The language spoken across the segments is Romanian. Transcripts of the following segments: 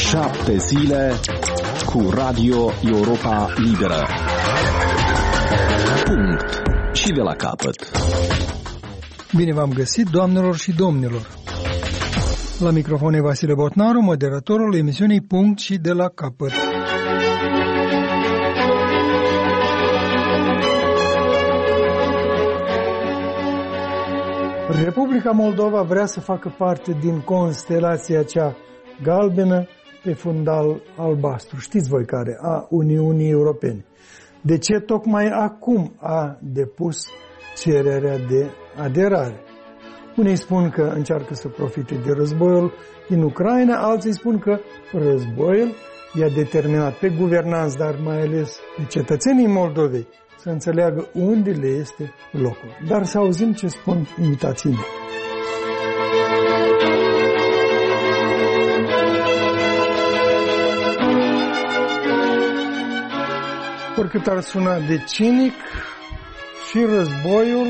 7 zile cu Radio Europa Liberă. Punct. Și de la capăt. Bine v-am găsit, doamnelor și domnilor. La microfon e Vasile Botnaru, moderatorul emisiunii Punct și de la capăt. Republica Moldova vrea să facă parte din constelația cea galbenă pe fundal albastru. Știți voi care? A Uniunii Europene. De ce tocmai acum a depus cererea de aderare? Unii spun că încearcă să profite de războiul din Ucraina, alții spun că războiul i-a determinat pe guvernanți, dar mai ales pe cetățenii Moldovei, să înțeleagă unde le este locul. Dar să auzim ce spun invitații mei. Oricât ar suna de cinic, și războiul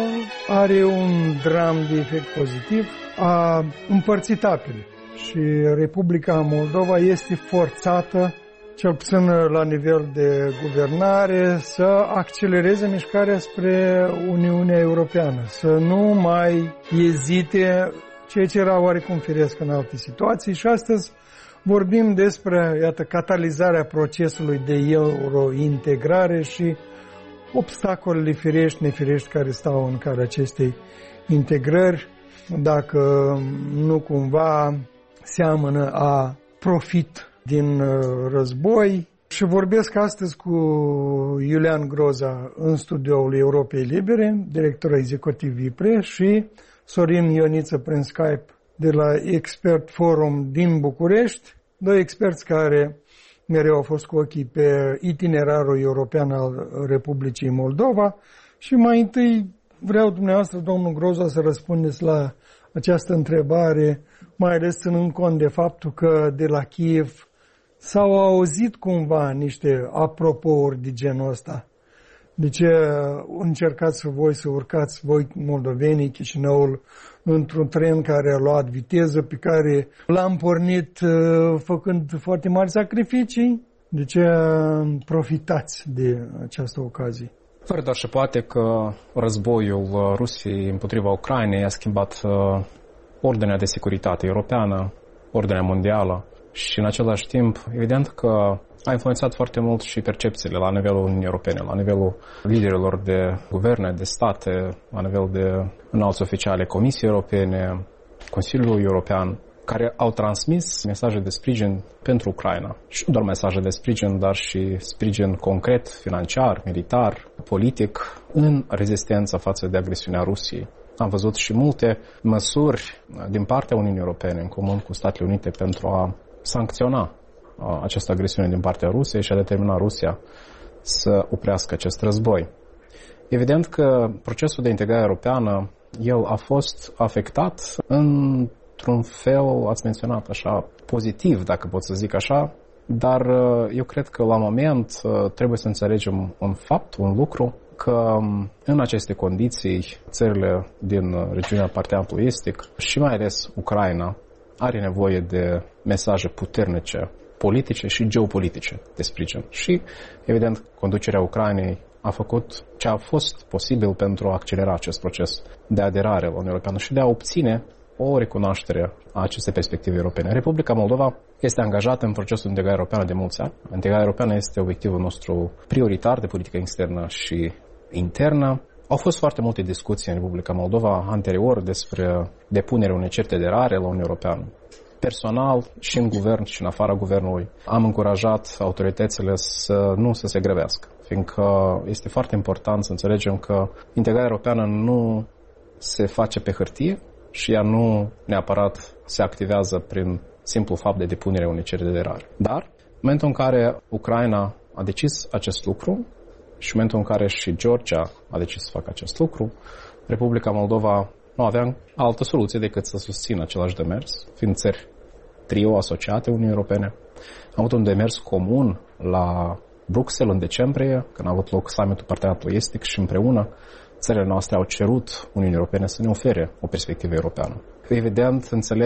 are un dram de efect pozitiv. A împărțit apele și Republica Moldova este forțată, cel puțin la nivel de guvernare, să accelereze mișcarea spre Uniunea Europeană, să nu mai ezite, ceea ce era oarecum firesc în alte situații. Și astăzi vorbim despre, iată, catalizarea procesului de eurointegrare și obstacolele firești, nefirești care stau în calea acestei integrări, dacă nu cumva seamănă a profit din război. Și vorbesc astăzi cu Iulian Groza în studioul Europei Libere, director executiv Vipre, și Sorin Ioniță prin Skype de la Expert Forum din București, doi experți care mereu au fost cu ochii pe itinerarul european al Republicii Moldova. Și mai întâi vreau dumneavoastră, domnul Groza, să răspundeți la această întrebare, mai ales ținând cont de faptul că de la Kiev s-au auzit cumva niște apropouri de genul ăsta. De ce încercați voi să urcați voi moldovenii Chișinăul într-un tren care a luat viteză, pe care l-am pornit făcând foarte mari sacrificii? De ce profitați de această ocazie? Fără doar și poate că războiul Rusiei împotriva Ucrainei a schimbat ordinea de securitate europeană, ordinea mondială și în același timp, evident că a influențat foarte mult și percepțiile la nivelul Uniunii Europene, la nivelul liderilor de guverne, de state, la nivel de înalți oficiali Comisiei Europene, Consiliul European, care au transmis mesaje de sprijin pentru Ucraina. Și nu doar mesaje de sprijin, dar și sprijin concret, financiar, militar, politic, în rezistența față de agresiunea Rusiei. Am văzut și multe măsuri din partea Uniunii Europene, în comun cu Statele Unite, pentru a sancționa această agresiune din partea Rusiei și a determina Rusia să oprească acest război. Evident că procesul de integrare europeană, el a fost afectat într-un fel, ați menționat așa, pozitiv, dacă pot să zic așa, dar eu cred că la moment trebuie să înțelegem un fapt, un lucru, că în aceste condiții țările din regiunea Parteneriatului Estic și mai ales Ucraina are nevoie de mesaje puternice politice și geopolitice de sprijin. Și, evident, conducerea Ucrainei a făcut ce a fost posibil pentru a accelera acest proces de aderare la Uniunea Europeană și de a obține o recunoaștere a acestei perspective europene. Republica Moldova este angajată în procesul de integrare europeană de mulți ani. Integrarea europeană este obiectivul nostru prioritar de politică externă și internă. Au fost foarte multe discuții în Republica Moldova anterior despre depunerea unei certe de aderare la Uniunea Europeană. Personal, și în guvern și în afara guvernului, am încurajat autoritățile să nu se grăbească, fiindcă este foarte important să înțelegem că integrarea europeană nu se face pe hârtie și ea nu neapărat se activează prin simplu fapt de depunere unei cereri de aderare. Dar, în momentul în care Ucraina a decis acest lucru și în momentul în care și Georgia a decis să facă acest lucru, Republica Moldova nu avea altă soluție decât să susțină același demers, fiind țări trio asociate Uniunii Europene. Am avut un demers comun la Bruxelles în decembrie, când a avut loc summitul Parteneriatului Estic și împreună țările noastre au cerut Uniunii Europene să ne ofere o perspectivă europeană. Evident, înțeleg